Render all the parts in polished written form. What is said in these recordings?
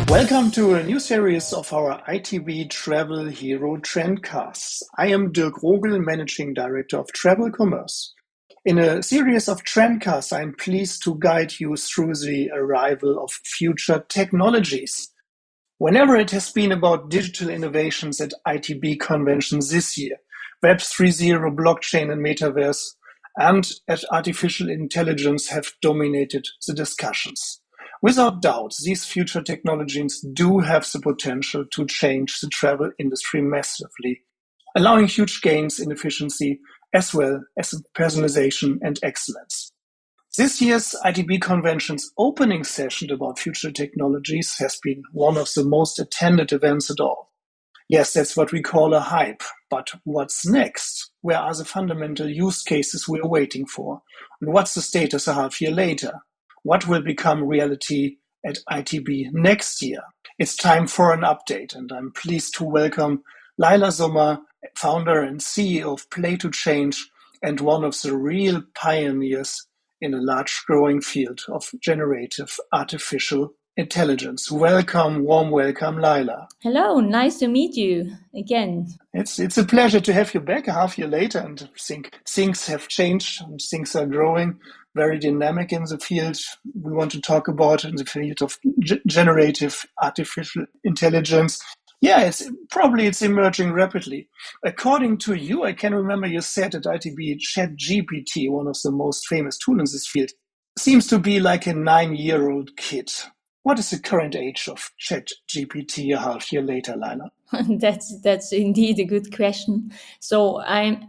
Welcome to a new series of our ITB Travel Hero Trendcasts. I am Dirk Rogel, Managing Director of Travel Commerce. In a series of Trendcasts, I'm pleased to guide you through the arrival of future technologies. Whenever it has been about digital innovations at ITB conventions this year, Web 3.0, blockchain and metaverse, and artificial intelligence have dominated the discussions. Without doubt, these future technologies do have the potential to change the travel industry massively, allowing huge gains in efficiency as well as in personalization and excellence. This year's ITB convention's opening session about future technologies has been one of the most attended events at all. Yes, that's what we call a hype. But what's next? Where are the fundamental use cases we're waiting for? And what's the status a half year later? What will become reality at ITB next year? It's time for an update, and I'm pleased to welcome Laila Sommer, founder and CEO of Play to Change, and one of the real pioneers in a large growing field of generative artificial intelligence. Welcome, warm welcome, Laila. Hello, nice to meet you again. It's a pleasure to have you back a half year later, and I think things have changed and things are growing, very dynamic in the field we want to talk about, in the field of generative artificial intelligence. Yeah, it's emerging rapidly. According to you, I can remember you said at ITB, ChatGPT, one of the most famous tools in this field, seems to be like a 9-year-old kid. What is the current age of ChatGPT a half year later, Laila? That's indeed a good question. So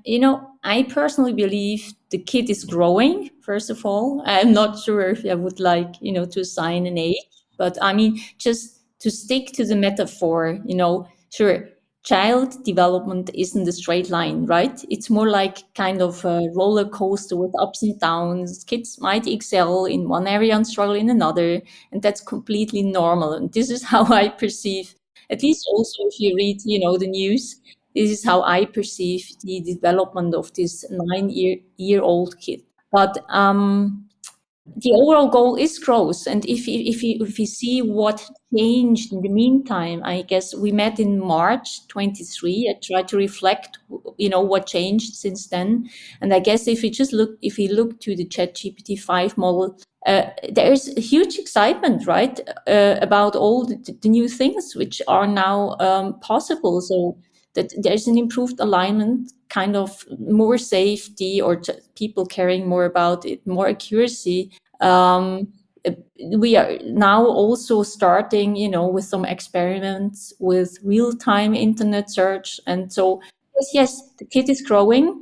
I personally believe the kid is growing. First of all, I'm not sure if I would like, to assign an age, but I mean, just to stick to the metaphor, sure, child development isn't a straight line, right? It's more like kind of a roller coaster with ups and downs. Kids might excel in one area and struggle in another, and that's completely normal. And this is how I perceive, at least also if you read, the news, this is how I perceive the development of this 9-year-old kid. But the overall goal is growth. And if you see what changed in the meantime, I guess we met in March 23. I tried to reflect, what changed since then. And I guess if you look to the ChatGPT 5 model, there is a huge excitement, right, about all the new things which are now possible. So that there's an improved alignment, kind of more safety, or people caring more about it, more accuracy. Um, we are now also starting, with some experiments with real-time internet search. And so, yes, the kit is growing.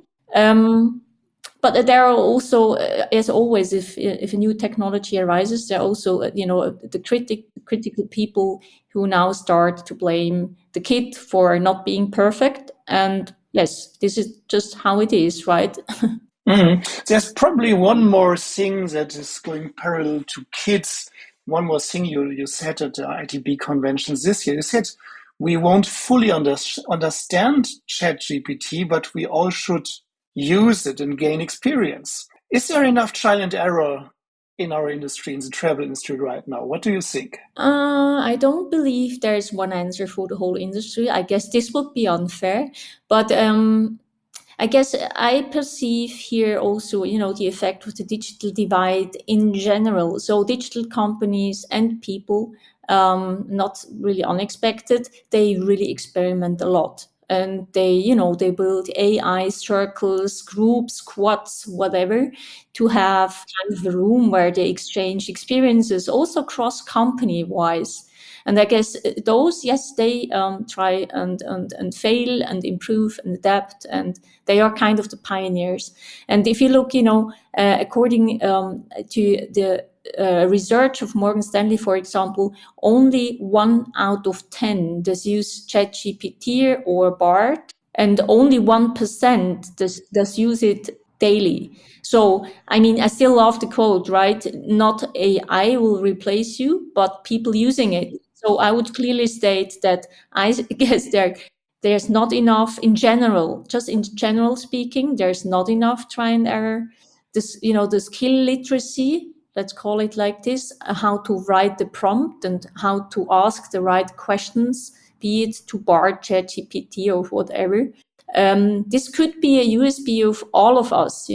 But there are also, as always, if a new technology arises, there are also, the critical people who now start to blame the kit for not being perfect. And yes, this is just how it is, right? There's probably one more thing that is going parallel to kids. One more thing you said at the ITB convention this year. You said we won't fully understand ChatGPT, but we all should use it and gain experience. Is there enough trial and error in our industry, in the travel industry right now? What do you think? I don't believe there is one answer for the whole industry. I guess this would be unfair, but I guess I perceive here also, the effect of the digital divide in general. So digital companies and people, not really unexpected, they really experiment a lot. And they build AI circles, groups, squads, whatever, to have kind of a room where they exchange experiences, also cross company wise. And I guess those, yes, they try and fail and improve and adapt, and they are kind of the pioneers. And if you look, according to the research of Morgan Stanley, for example, only 1 out of 10 does use ChatGPT or BART, and only 1% does use it daily. So, I mean, I still love the quote, right? Not AI will replace you, but people using it. So I would clearly state that I guess there's not enough in general, just in general speaking, there's not enough try and error. The skill literacy let's call it like this, how to write the prompt and how to ask the right questions, be it to Bard, ChatGPT, or whatever. This could be a USB of all of us,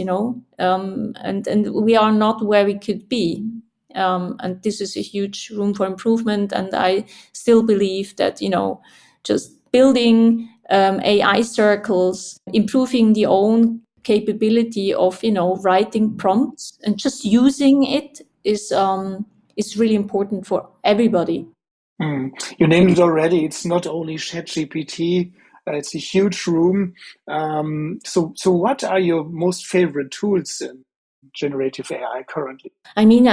and we are not where we could be. And this is a huge room for improvement. And I still believe that, just building AI circles, improving the own capability of, writing prompts and just using it is really important for everybody. You named it already. It's not only ChatGPT. It's a huge room. So what are your most favorite tools in generative AI currently? I mean,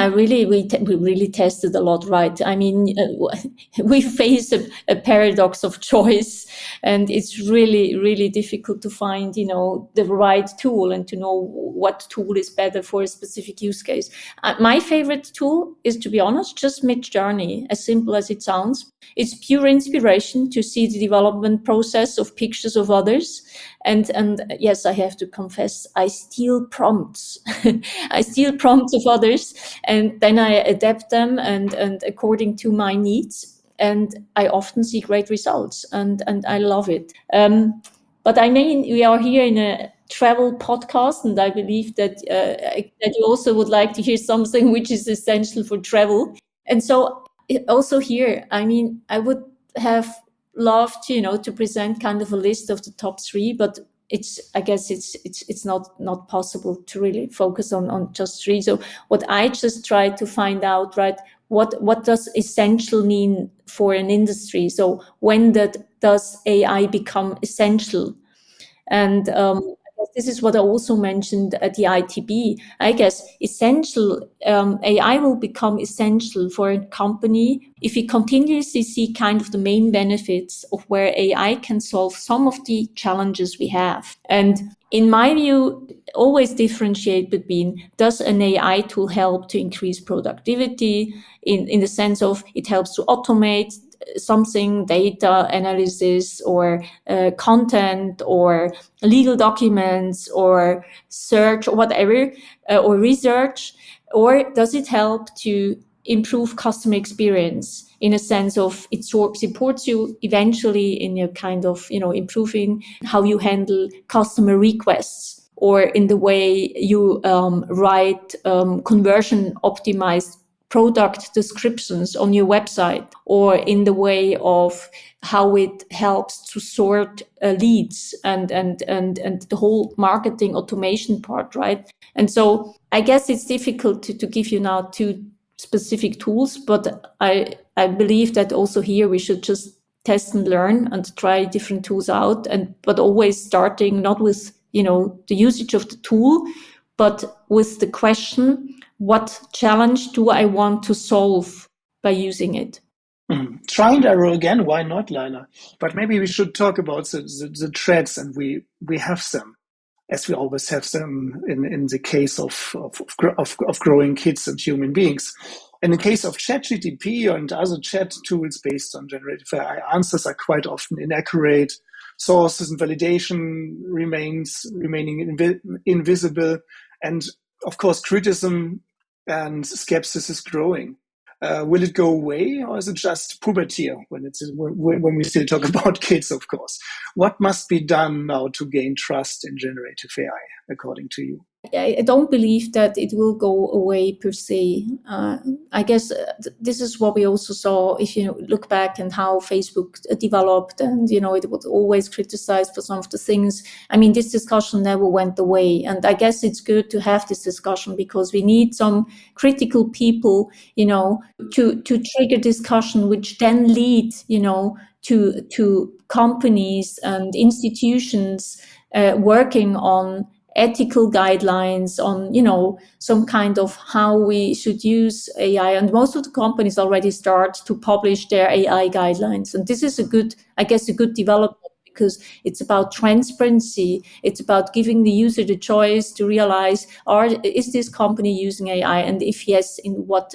we really tested a lot, right? I mean, we face a paradox of choice, and it's really, really difficult to find, the right tool and to know what tool is better for a specific use case. My favorite tool is, to be honest, just Midjourney, as simple as it sounds. It's pure inspiration to see the development process of pictures of others. And yes, I have to confess, I steal prompts. I steal prompts of others, and then I adapt them and according to my needs. And I often see great results, and I love it. But I mean, we are here in a travel podcast, and I believe that that you also would like to hear something which is essential for travel. And so also here, I mean, I would have loved, to present kind of a list of the top 3, but I guess it's not possible to really focus on just 3. So what I just try to find out, right, what does essential mean for an industry? So when does AI become essential? And this is what I also mentioned at the ITB. I guess essential, AI will become essential for a company if we continuously see kind of the main benefits of where AI can solve some of the challenges we have. And in my view, always differentiate between, does an AI tool help to increase productivity in the sense of it helps to automate something, data analysis or content or legal documents or search or whatever, or research, or does it help to improve customer experience in a sense of it supports you eventually in your kind of, improving how you handle customer requests, or in the way you write conversion optimized product descriptions on your website, or in the way of how it helps to sort leads and the whole marketing automation part, right? And so I guess it's difficult to give you now 2 specific tools, but I believe that also here we should just test and learn and try different tools out, but always starting not with, the usage of the tool, but with the question, what challenge do I want to solve by using it? Try and error again, why not, Lila? But maybe we should talk about the threats, and we have them, as we always have them in the case of growing kids and human beings. In the case of ChatGPT and other chat tools based on generative AI, answers are quite often inaccurate. Sources and validation remaining invisible, and of course, criticism and skepsis is growing. Will it go away, or is it just puberty when we still talk about kids, of course? What must be done now to gain trust in generative AI, according to you? I don't believe that it will go away per se. I guess this is what we also saw if you look back and how Facebook developed, and it was always criticized for some of the things. I mean, this discussion never went away, and I guess it's good to have this discussion because we need some critical people, to trigger discussion, which then lead, to companies and institutions working on ethical guidelines on, some kind of how we should use AI. And most of the companies already start to publish their AI guidelines. And this is a good development because it's about transparency. It's about giving the user the choice to realize, is this company using AI? And if yes, in what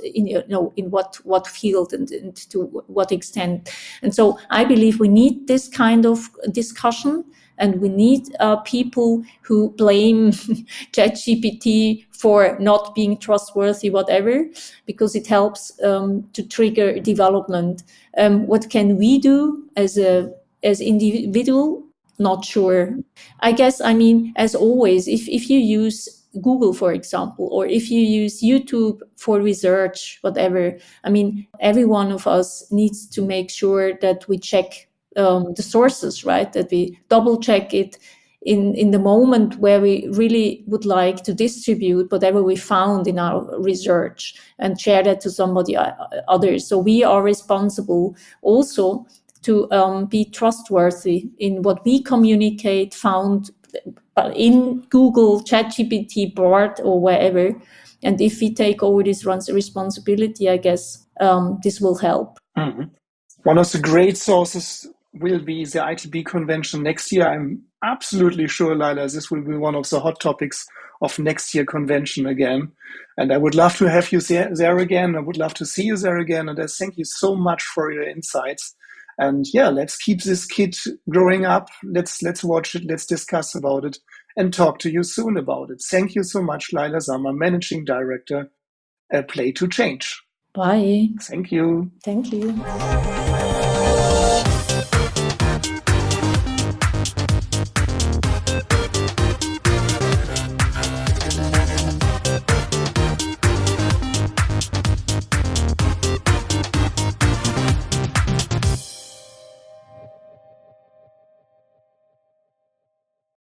field and to what extent? And so I believe we need this kind of discussion. and we need people who blame ChatGPT for not being trustworthy, whatever, because it helps to trigger development. What can we do as individual? Not sure. I guess, I mean, as always, if you use Google, for example, or if you use YouTube for research, whatever, I mean, every one of us needs to make sure that we check the sources, right? That we double check it in the moment where we really would like to distribute whatever we found in our research and share that to somebody others. So we are responsible also to be trustworthy in what we communicate, found in Google, ChatGPT, Bard, or wherever. And if we take over this responsibility, I guess this will help. Mm-hmm. One of the great sources will be the ITB convention next year. I'm absolutely sure, Laila, this will be one of the hot topics of next year convention again. And I would love to have you there again. I would love to see you there again. And I thank you so much for your insights. And yeah, let's keep this kid growing up. Let's watch it. Let's discuss about it and talk to you soon about it. Thank you so much, Laila Sammer, Managing Director at Play to Change. Bye. Thank you. Thank you.